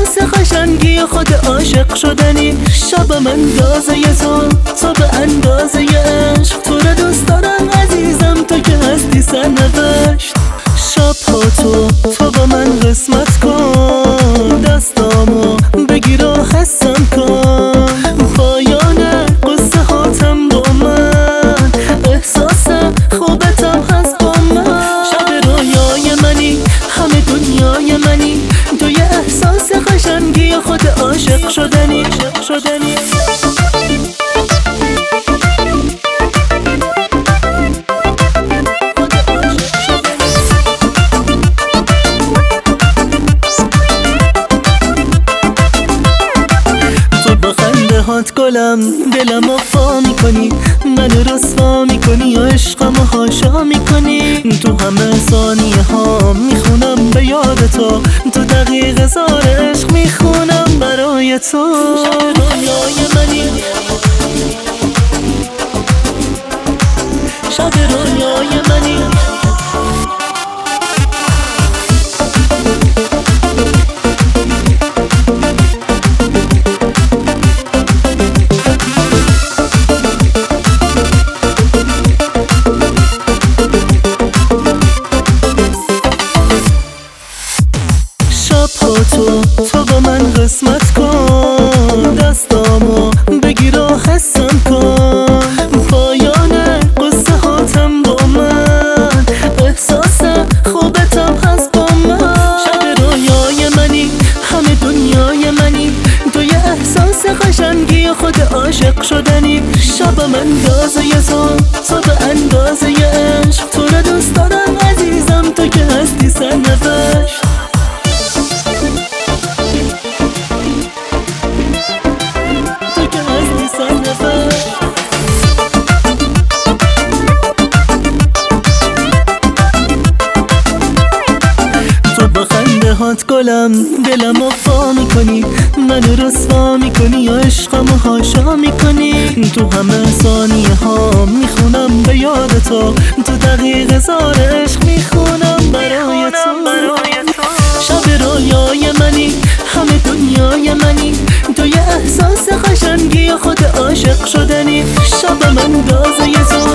احساس قشنگی خود عاشق شدنی. شبم اندازه تو به اندازه عشق، تو رو دوست دارم عزیزم، تو که هستی سرنوشت. شبها تو با من قسمت کن، دستامو بگیر و حسم کن. پایان قصه هاتم با من، احساس خوبتم هست با من. شب رویای منی، همه دنیای منی، تو یه احساس قشنگی خود عاشق شدنی. گلم دلم افا میکنی، منو رسوا میکنی و عشقمو حاشا میکنی. تو همه ثانیه ها میخونم به یاد تو دقیقه زار عشق میخونم برای تو. شب رویای منی، شب رویای منی. تو با من قسمت کن، دستامو بگیر و حسم کن. پایان قصه هاتم با من، احساس خوبتم هست با من. شب رویای منی، همه دنیای منی، تو یه احساس قشنگی خود عاشق شدنی. شبم اندازه تو به اندازه عشق، تو رو دوست دارم عزیزم، تو که هستی سرنوشت. تو با خنده هات گلم دلم افا میکنی، منو رسوا میکنی و عشقمو حاشا میکنی. تو همه ثانیه ها میخونم به یاد تو دقیقه زار عشق میخونم برای تو. شب رویای منی، همه دنیای منی، تو یه احساس قشنگی خود عاشق شدنی. شبم اندازه